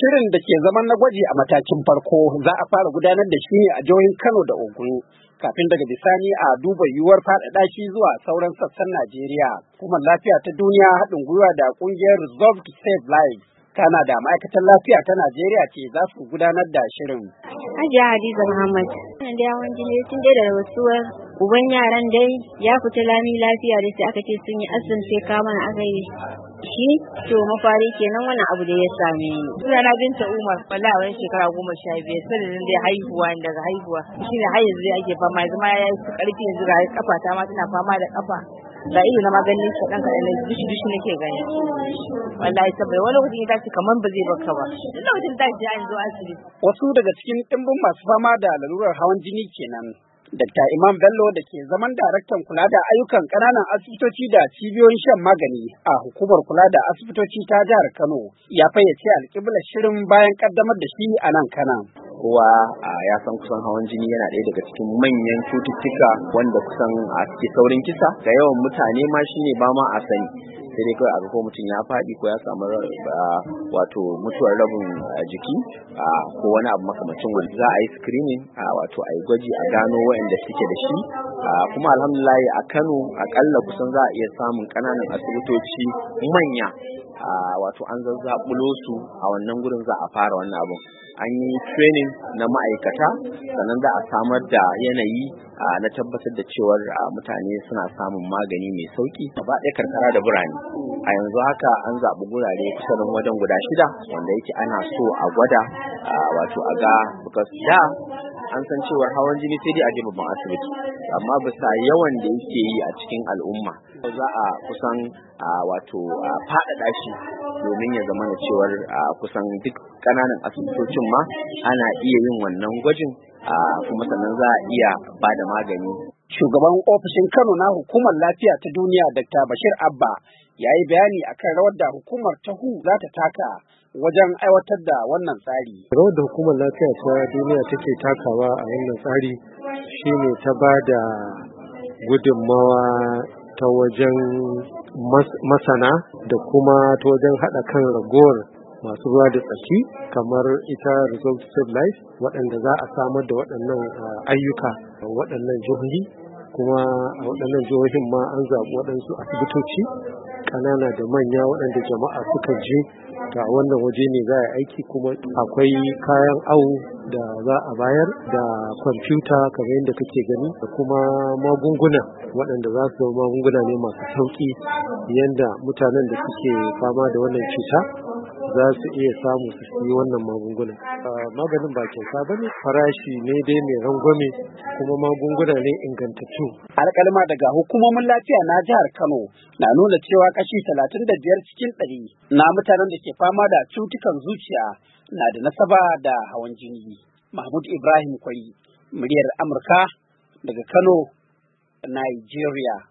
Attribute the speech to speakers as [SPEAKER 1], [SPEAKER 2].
[SPEAKER 1] Shirin da ke zaman na gwaji a matakin farko za a fara gudanar da shi ne a jihohin Kano da Ogun, kafin daga bisani a duba yiwuwar faɗaɗa shi zuwa sauran sassan Najeriya. Hukumar Lafiya ta Duniya haɗin gwiwa da ƙungiyar Resolve to Save Lives, kana da ma'aikatan lafiya ta Najeriya ce za su gudanar da shirin.
[SPEAKER 2] Hajiya Hadiza Muhammad. Wannan da yawan jini tun dai da rasuwar uban yaran dai ya fita lami lafiya da sai aka ce sun yi asibiti sai kama na aka yi shi to mafari kenan wannan abu da ya same ni.
[SPEAKER 3] Sunana Binta Umar, wallahi wani shekara 15 sanadin dai haihuwa daga haihuwa shine har yanzu dai ake fama, yanzu ma ya yi karfi, yanzu ga kafa ta ma tana fama da kafa. Da ido na maganin shi ɗan kaɗan na dushi nake gani. Wallahi saboda wani lokacin ya tashi kamar ba zai baka ba. Duk lokacin da tashi an zo asibiti.
[SPEAKER 1] Wasu daga cikin ɗimbin masu fama da lalurar hawan jini kenan. Dr. Imam Bello da ke zaman daraktan kula da ayyukan ƙananan asibitoci da cibiyoyin shan magani a hukumar kula da asibitoci ta jihar Kano ya fayyace alƙiblar shirin bayan ƙaddamar da shi a nan Kano.
[SPEAKER 4] Kowa ya san kusan hawan jini yana ɗaya daga cikin manyan cututtuka wanda kusan a cikin saurin kisa ga yawan mutane ma shine ba ma a sani, sai dai kawai a ga ko mutum ya faɗi ko ya samu wato mutuwar rabin jiki ko wani abu makamacin wani. Za a yi screening wato a yi gwaji a gano waɗanda suke da shi, kuma alhamdulillah a Kano akalla kusan za a iya samun ƙananan asibitoci manya wato an zazzaɓulo su a wannan gurin za a fara wannan abun. An yi training na ma'aikata, sannan za a samar da yanayi na tabbatar da cewar mutane suna samun magani mai sauki gaba ɗaya karkara da birane. A yanzu haka an zaɓi gurare kusan wajen guda 6 wanda yake ana so a gwada wato a ga, because da an san cewar hawan jini sai dai a je babban asibiti, amma bisa yawan da yake yi a cikin al'umma za a kusan wato faɗaɗa shi domin ya zama na cewar kusan duk ƙananan asibitocin ma ana iya yin wannan gwajin, kuma sannan za a iya ba da magani.
[SPEAKER 1] Shugaban ofishin Kano na Hukumar Lafiya ta Duniya Dr. Bashir Abba ya yi bayani akan rawar da hukumar WHO za ta taka wajen aiwatar da wannan tsari.
[SPEAKER 5] Rawar da Hukumar Lafiya ta Duniya take takawa a wannan tsari shine ta ba da gudunmawa ta wajen masana da kuma ta wajen haɗa kan ragowar masu ruwa da tsaki kamar ita Resolve to Save Lives, waɗanda za a samar da waɗannan ayyuka a waɗannan jihohi, kuma a waɗannan jihohin ma an zaɓi waɗansu asibitoci ƙanana da manya waɗanda jama'a suka je ta wannan waje ne za a aiki, kuma akwai kayan awo da za a bayar da kwamfuta kamar yadda kake gani da kuma magunguna waɗanda za su zama magunguna ne masu sauƙi yadda mutanen da suke fama da wannan cuta za su iya samu su yi wannan magungunan. Maganin ba kyauta ba ne, farashi ne dai mai rangwame kuma magunguna ne ingantattu.
[SPEAKER 1] Alƙalma daga hukumomin lafiya na jihar Kano na nuna cewa kashi 35 cikin 100 na mutanen da ke fama da cutukan zuciya na da nasaba da hawan jini. Mahmud Ibrahim Kwari, muryar Amurka daga Kano, Nigeria.